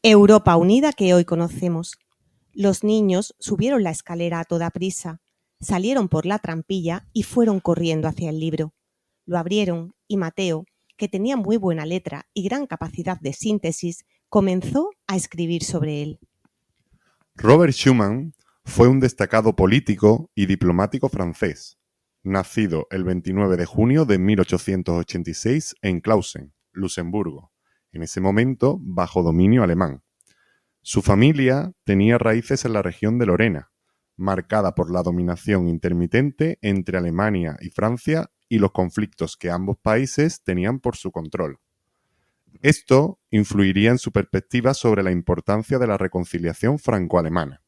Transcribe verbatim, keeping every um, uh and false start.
Europa unida que hoy conocemos. Los niños subieron la escalera a toda prisa, salieron por la trampilla y fueron corriendo hacia el libro. Lo abrieron y Mateo, que tenía muy buena letra y gran capacidad de síntesis, comenzó a escribir sobre él. Robert Schuman fue un destacado político y diplomático francés, nacido el veintinueve de junio de mil ochocientos ochenta y seis en Clausen, Luxemburgo, en ese momento bajo dominio alemán. Su familia tenía raíces en la región de Lorena, marcada por la dominación intermitente entre Alemania y Francia y los conflictos que ambos países tenían por su control. Esto influiría en su perspectiva sobre la importancia de la reconciliación franco-alemana.